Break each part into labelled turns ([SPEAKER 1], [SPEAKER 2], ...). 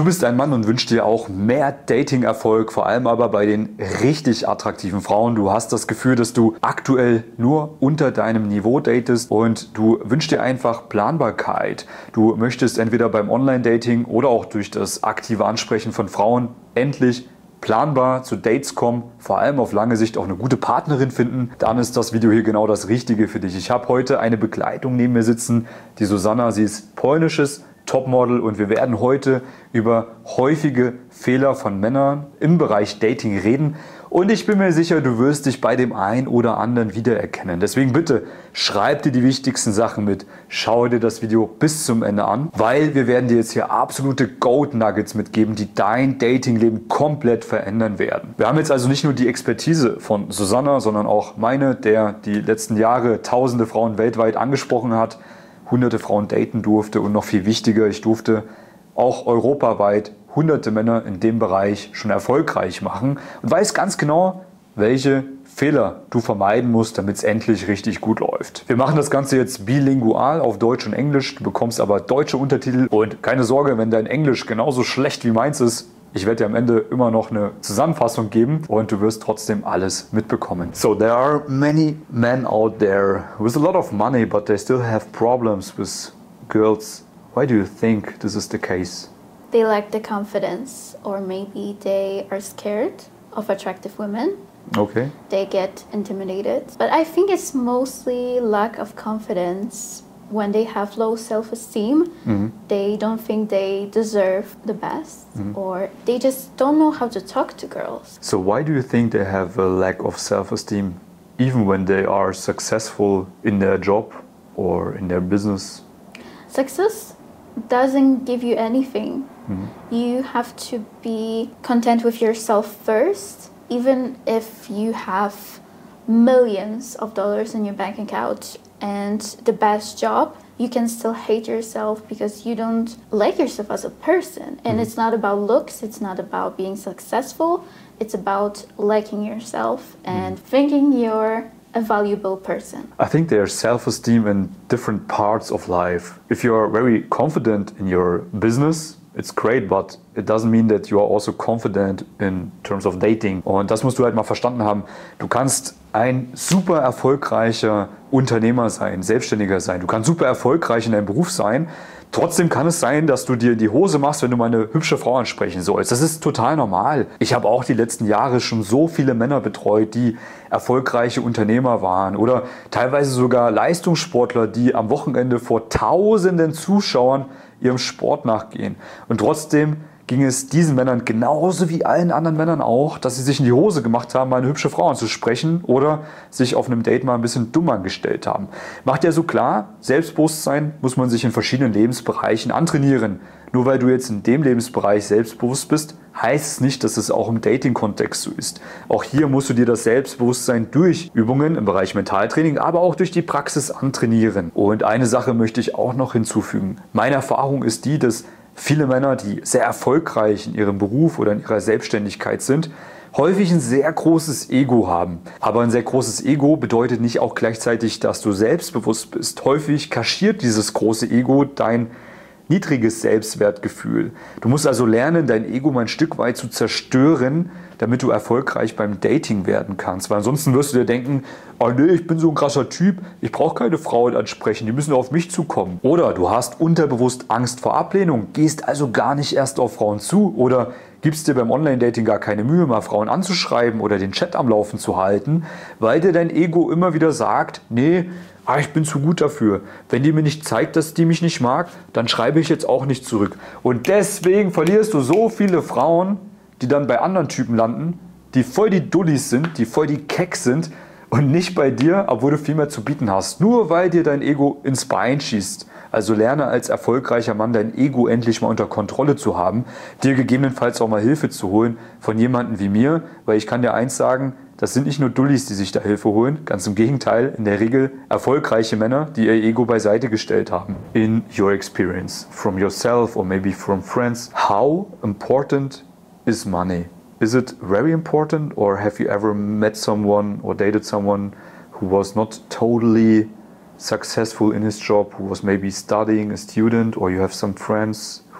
[SPEAKER 1] Du bist ein Mann und wünschst dir auch mehr Dating-Erfolg, vor allem aber bei den richtig attraktiven Frauen. Du hast das Gefühl, dass du aktuell nur unter deinem Niveau datest und du wünschst dir einfach Planbarkeit. Du möchtest entweder beim Online-Dating oder auch durch das aktive Ansprechen von Frauen endlich planbar zu Dates kommen, vor allem auf lange Sicht auch eine gute Partnerin finden, dann ist das Video hier genau das Richtige für dich. Ich habe heute eine Begleitung neben mir sitzen, die Susanna, sie ist polnisches Topmodel und wir werden heute über häufige Fehler von Männern im Bereich Dating reden und ich bin mir sicher, du wirst dich bei dem einen oder anderen wiedererkennen. Deswegen bitte schreib dir die wichtigsten Sachen mit, schau dir das Video bis zum Ende an, weil wir werden dir jetzt hier absolute Gold Nuggets mitgeben, die dein Datingleben komplett verändern werden. Wir haben jetzt also nicht nur die Expertise von Susanna, sondern auch meine, der die letzten Jahre tausende Frauen weltweit angesprochen hat, hunderte Frauen daten durfte und noch viel wichtiger, ich durfte auch europaweit hunderte Männer in dem Bereich schon erfolgreich machen und weiß ganz genau, welche Fehler du vermeiden musst, damit es endlich richtig gut läuft. Wir machen das Ganze jetzt bilingual auf Deutsch und Englisch, du bekommst aber deutsche Untertitel und keine Sorge, wenn dein Englisch genauso schlecht wie meins ist, ich werde dir am Ende immer noch eine Zusammenfassung geben und du wirst trotzdem alles mitbekommen. So there are many men out there with a lot of money, but they still have problems with girls. Why do you think this is the case?
[SPEAKER 2] They lack the confidence, or maybe they are scared of attractive women.
[SPEAKER 1] Okay.
[SPEAKER 2] They get intimidated. But I think it's mostly lack of confidence. When they have low self-esteem, they don't think they deserve the best, or they just don't know how to talk to girls.
[SPEAKER 1] So why do you think they have a lack of self-esteem, even when they are successful in their job or in their business?
[SPEAKER 2] Success doesn't give you anything. You have to be content with yourself first, even if you have millions of dollars in your bank account and the best job, you can still hate yourself because you don't like yourself as a person. And it's not about looks, it's not about being successful, it's about liking yourself and thinking you're a valuable person.
[SPEAKER 1] I think there's self-esteem in different parts of life. If you're very confident in your business, it's great, but it doesn't mean that you are also confident in terms of dating. Und das musst du halt mal verstanden haben. Du kannst ein super erfolgreicher Unternehmer sein, Selbstständiger sein. Du kannst super erfolgreich in deinem Beruf sein. Trotzdem kann es sein, dass du dir in die Hose machst, wenn du mal eine hübsche Frau ansprechen sollst. Das ist total normal. Ich habe auch die letzten Jahre schon so viele Männer betreut, die erfolgreiche Unternehmer waren oder teilweise sogar Leistungssportler, die am Wochenende vor tausenden Zuschauern ihrem Sport nachgehen. Und trotzdem ging es diesen Männern genauso wie allen anderen Männern auch, dass sie sich in die Hose gemacht haben, mal eine hübsche Frau anzusprechen oder sich auf einem Date mal ein bisschen dumm angestellt haben. Macht ja so klar, Selbstbewusstsein muss man sich in verschiedenen Lebensbereichen antrainieren. Nur weil du jetzt in dem Lebensbereich selbstbewusst bist, heißt es nicht, dass es auch im Dating-Kontext so ist. Auch hier musst du dir das Selbstbewusstsein durch Übungen im Bereich Mentaltraining, aber auch durch die Praxis antrainieren. Und eine Sache möchte ich auch noch hinzufügen. Meine Erfahrung ist die, dass viele Männer, die sehr erfolgreich in ihrem Beruf oder in ihrer Selbstständigkeit sind, häufig ein sehr großes Ego haben. Aber ein sehr großes Ego bedeutet nicht auch gleichzeitig, dass du selbstbewusst bist. Häufig kaschiert dieses große Ego dein niedriges Selbstwertgefühl. Du musst also lernen, dein Ego mal ein Stück weit zu zerstören, damit du erfolgreich beim Dating werden kannst. Weil ansonsten wirst du dir denken, oh nee, ich bin so ein krasser Typ, ich brauche keine Frauen ansprechen, die müssen auf mich zukommen. Oder du hast unterbewusst Angst vor Ablehnung, gehst also gar nicht erst auf Frauen zu oder gibst dir beim Online-Dating gar keine Mühe, mal Frauen anzuschreiben oder den Chat am Laufen zu halten, weil dir dein Ego immer wieder sagt, nee, ich bin zu gut dafür. Wenn die mir nicht zeigt, dass die mich nicht mag, dann schreibe ich jetzt auch nicht zurück. Und deswegen verlierst du so viele Frauen, die dann bei anderen Typen landen, die voll die Dullis sind, die voll die Keck sind und nicht bei dir, obwohl du viel mehr zu bieten hast. Nur weil dir dein Ego ins Bein schießt. Also lerne als erfolgreicher Mann dein Ego endlich mal unter Kontrolle zu haben, dir gegebenenfalls auch mal Hilfe zu holen von jemandem wie mir, weil ich kann dir eins sagen, das sind nicht nur Dullis, die sich da Hilfe holen, ganz im Gegenteil, in der Regel erfolgreiche Männer, die ihr Ego beiseite gestellt haben. In your experience, from yourself or maybe from friends, how important is money? Is it very important, or have you ever met someone or dated someone who was not totally successful in his job, who was maybe studying, a student, or you have some friends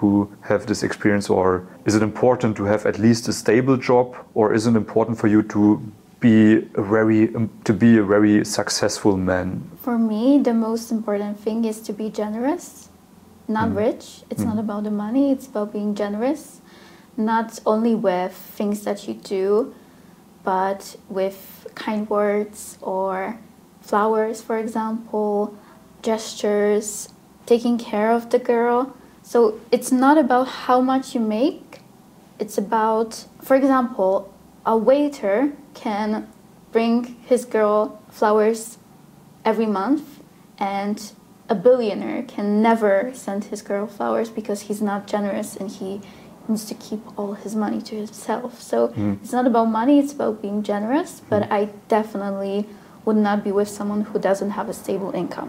[SPEAKER 1] who have this experience, or is it important to have at least a stable job, or is it important for you to be a very successful man?
[SPEAKER 2] For me, the most important thing is to be generous, not rich. It's not about the money, it's about being generous, not only with things that you do, but with kind words or flowers, for example, gestures, taking care of the girl. So it's not about how much you make. It's about, for example, a waiter can bring his girl flowers every month, and a billionaire can never send his girl flowers because he's not generous and he needs to keep all his money to himself. So it's not about money, it's about being generous, but I definitely would not be with someone who doesn't have a stable income.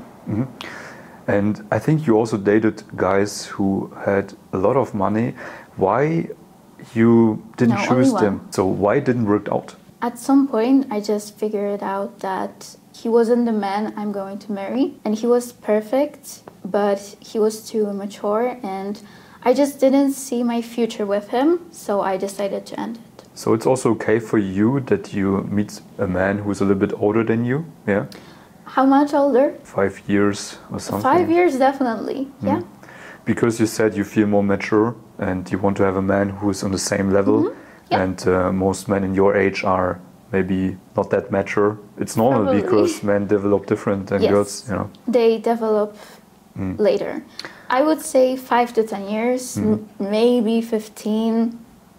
[SPEAKER 1] And I think you also dated guys who had a lot of money. Why you didn't choose them? So why it didn't work out?
[SPEAKER 2] At some point, I just figured out that he wasn't the man I'm going to marry. And he was perfect, but he was too immature. And I just didn't see my future with him. So I decided to end it.
[SPEAKER 1] So it's also okay for you that you meet a man who's a little bit older than you? Yeah.
[SPEAKER 2] How much older? 5
[SPEAKER 1] years or something?
[SPEAKER 2] 5 years, definitely, yeah.
[SPEAKER 1] Because you said you feel more mature and you want to have a man who's on the same level.
[SPEAKER 2] Yeah.
[SPEAKER 1] And most men in your age are maybe not that mature. It's normal.
[SPEAKER 2] Probably.
[SPEAKER 1] Because men develop different than girls, you know.
[SPEAKER 2] They develop later. I would say 5 to 10 years, maybe 15,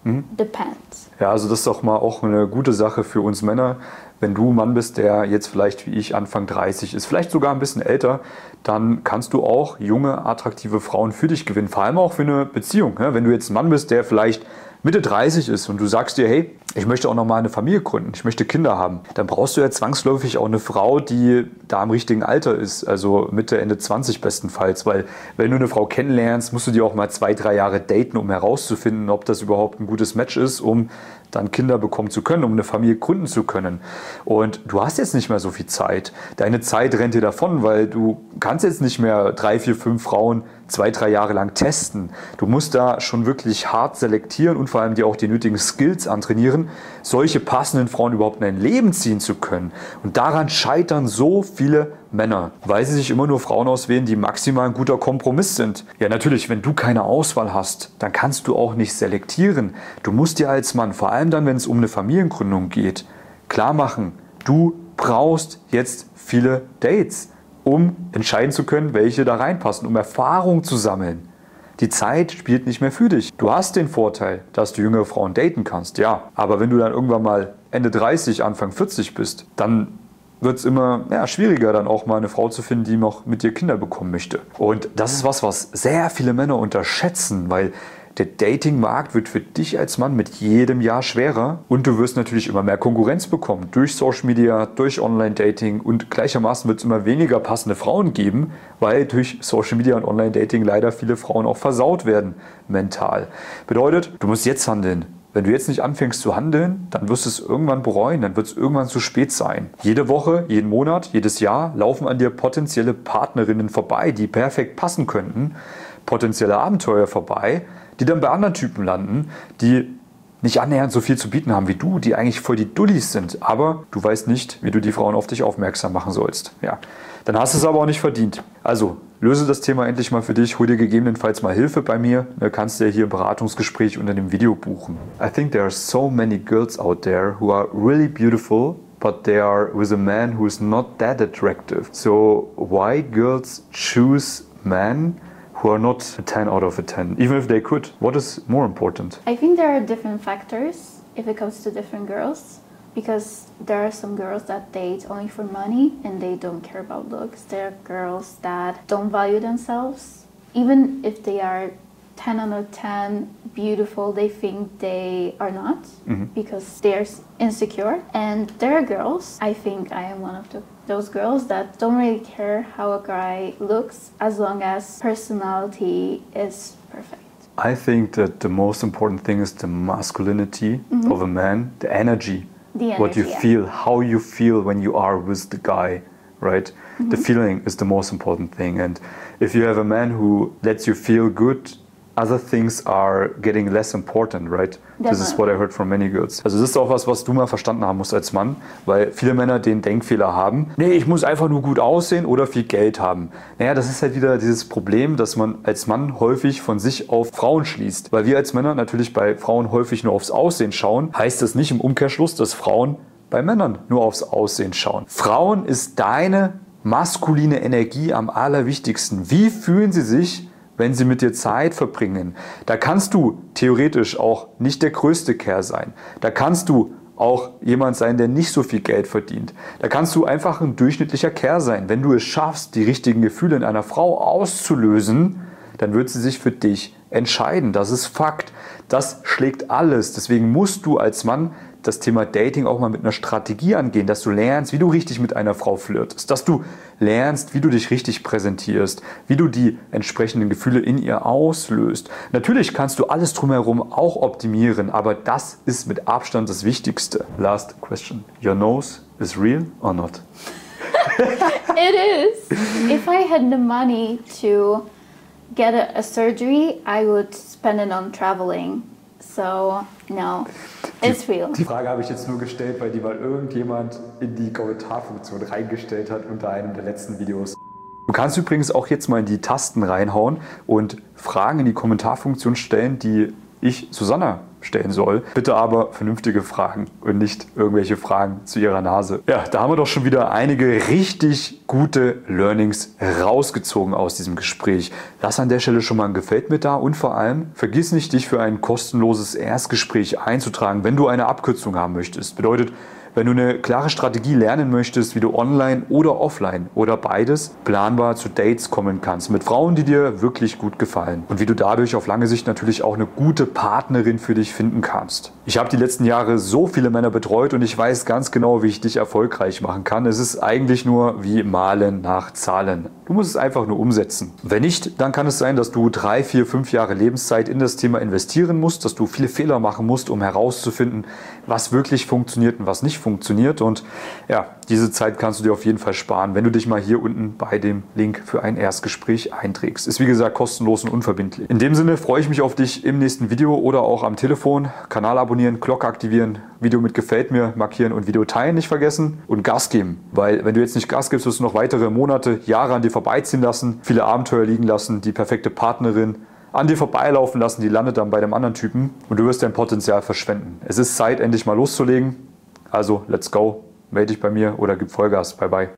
[SPEAKER 2] depends.
[SPEAKER 1] Ja, also das ist doch mal auch eine gute Sache für uns Männer. Wenn du ein Mann bist, der jetzt vielleicht wie ich Anfang 30 ist, vielleicht sogar ein bisschen älter, dann kannst du auch junge, attraktive Frauen für dich gewinnen. Vor allem auch für eine Beziehung. Wenn du jetzt ein Mann bist, der vielleicht Mitte 30 ist und du sagst dir, hey, ich möchte auch noch mal eine Familie gründen, ich möchte Kinder haben, dann brauchst du ja zwangsläufig auch eine Frau, die da im richtigen Alter ist, also Mitte, Ende 20 bestenfalls, weil wenn du eine Frau kennenlernst, musst du die auch mal 2, 3 Jahre daten, um herauszufinden, ob das überhaupt ein gutes Match ist, um dann Kinder bekommen zu können, um eine Familie gründen zu können. Und du hast jetzt nicht mehr so viel Zeit. Deine Zeit rennt dir davon, weil du kannst jetzt nicht mehr 3, 4, 5 Frauen 2, 3 Jahre lang testen. Du musst da schon wirklich hart selektieren und vor allem dir auch die nötigen Skills antrainieren, solche passenden Frauen überhaupt in dein Leben ziehen zu können. Und daran scheitern so viele Männer, weil sie sich immer nur Frauen auswählen, die maximal ein guter Kompromiss sind. Ja, natürlich, wenn du keine Auswahl hast, dann kannst du auch nicht selektieren. Du musst dir als Mann, vor allem dann, wenn es um eine Familiengründung geht, klar machen, du brauchst jetzt viele Dates, um entscheiden zu können, welche da reinpassen, um Erfahrung zu sammeln. Die Zeit spielt nicht mehr für dich. Du hast den Vorteil, dass du jüngere Frauen daten kannst, ja. Aber wenn du dann irgendwann mal Ende 30, Anfang 40 bist, dann wird es immer schwieriger, dann auch mal eine Frau zu finden, die noch mit dir Kinder bekommen möchte. Und das ist was sehr viele Männer unterschätzen, weil der Datingmarkt wird für dich als Mann mit jedem Jahr schwerer und du wirst natürlich immer mehr Konkurrenz bekommen durch Social Media, durch Online-Dating und gleichermaßen wird es immer weniger passende Frauen geben, weil durch Social Media und Online-Dating leider viele Frauen auch versaut werden mental. Bedeutet, du musst jetzt handeln. Wenn du jetzt nicht anfängst zu handeln, dann wirst du es irgendwann bereuen, dann wird es irgendwann zu spät sein. Jede Woche, jeden Monat, jedes Jahr laufen an dir potenzielle Partnerinnen vorbei, die perfekt passen könnten, potenzielle Abenteuer vorbei, die dann bei anderen Typen landen, die nicht annähernd so viel zu bieten haben wie du, die eigentlich voll die Dullis sind, aber du weißt nicht, wie du die Frauen auf dich aufmerksam machen sollst. Ja, dann hast du es aber auch nicht verdient. Also löse das Thema endlich mal für dich, hol dir gegebenenfalls mal Hilfe bei mir, dann kannst du ja hier ein Beratungsgespräch unter dem Video buchen. I think there are so many girls out there who are really beautiful, but they are with a man who is not that attractive. So why girls choose men who are not a 10 out of a 10, even if they could? What is more important?
[SPEAKER 2] I think there are different factors if it comes to different girls, because there are some girls that date only for money and they don't care about looks. There are girls that don't value themselves. Even if they are 10 out of 10 beautiful, they think they are not because they're insecure. And there are girls, I think I am one of those girls that don't really care how a guy looks as long as personality is perfect.
[SPEAKER 1] I think that the most important thing is the masculinity of a man, the energy, what you feel, how you feel when you are with the guy, right? The feeling is the most important thing. And if you have a man who lets you feel good other things are getting less important, right? This is what I heard from many girls. Also das ist auch was du mal verstanden haben musst als Mann, weil viele Männer den Denkfehler haben, nee, ich muss einfach nur gut aussehen oder viel Geld haben. Naja, das ist halt wieder dieses Problem, dass man als Mann häufig von sich auf Frauen schließt. Weil wir als Männer natürlich bei Frauen häufig nur aufs Aussehen schauen, heißt das nicht im Umkehrschluss, dass Frauen bei Männern nur aufs Aussehen schauen. Frauen ist deine maskuline Energie am allerwichtigsten. Wie fühlen sie sich, wenn sie mit dir Zeit verbringen? Da kannst du theoretisch auch nicht der größte Kerl sein. Da kannst du auch jemand sein, der nicht so viel Geld verdient. Da kannst du einfach ein durchschnittlicher Kerl sein. Wenn du es schaffst, die richtigen Gefühle in einer Frau auszulösen, dann wird sie sich für dich entscheiden. Das ist Fakt. Das schlägt alles. Deswegen musst du als Mann das Thema Dating auch mal mit einer Strategie angehen, dass du lernst, wie du richtig mit einer Frau flirtest, dass du lernst, wie du dich richtig präsentierst, wie du die entsprechenden Gefühle in ihr auslöst. Natürlich kannst du alles drumherum auch optimieren, aber das ist mit Abstand das Wichtigste. Last question. Your nose is real or not?
[SPEAKER 2] It is. If I had the money to get a surgery, I would spend it on traveling. So, no, it's real.
[SPEAKER 1] Die Frage habe ich jetzt nur gestellt, weil die mal irgendjemand in die Kommentarfunktion reingestellt hat unter einem der letzten Videos. Du kannst übrigens auch jetzt mal in die Tasten reinhauen und Fragen in die Kommentarfunktion stellen, die ich Susanna stellen soll. Bitte aber vernünftige Fragen und nicht irgendwelche Fragen zu ihrer Nase. Ja, da haben wir doch schon wieder einige richtig gute Learnings rausgezogen aus diesem Gespräch. Lass an der Stelle schon mal ein Gefällt mir da und vor allem vergiss nicht, dich für ein kostenloses Erstgespräch einzutragen, wenn du eine Abkürzung haben möchtest. Bedeutet, wenn du eine klare Strategie lernen möchtest, wie du online oder offline oder beides planbar zu Dates kommen kannst mit Frauen, die dir wirklich gut gefallen und wie du dadurch auf lange Sicht natürlich auch eine gute Partnerin für dich finden kannst. Ich habe die letzten Jahre so viele Männer betreut und ich weiß ganz genau, wie ich dich erfolgreich machen kann. Es ist eigentlich nur wie Malen nach Zahlen. Du musst es einfach nur umsetzen. Wenn nicht, dann kann es sein, dass du 3, 4, 5 Jahre Lebenszeit in das Thema investieren musst, dass du viele Fehler machen musst, um herauszufinden, was wirklich funktioniert und was nicht funktioniert. Und ja, diese Zeit kannst du dir auf jeden Fall sparen, wenn du dich mal hier unten bei dem Link für ein Erstgespräch einträgst. Ist wie gesagt kostenlos und unverbindlich. In dem Sinne freue ich mich auf dich im nächsten Video oder auch am Telefon. Kanal abonnieren, Glocke aktivieren, Video mit Gefällt mir markieren und Video teilen nicht vergessen und Gas geben. Weil wenn du jetzt nicht Gas gibst, wirst du noch weitere Monate, Jahre an dir vorbeiziehen lassen, viele Abenteuer liegen lassen, die perfekte Partnerin an dir vorbeilaufen lassen, die landet dann bei dem anderen Typen und du wirst dein Potenzial verschwenden. Es ist Zeit, endlich mal loszulegen. Also, let's go. Melde dich bei mir oder gib Vollgas. Bye, bye.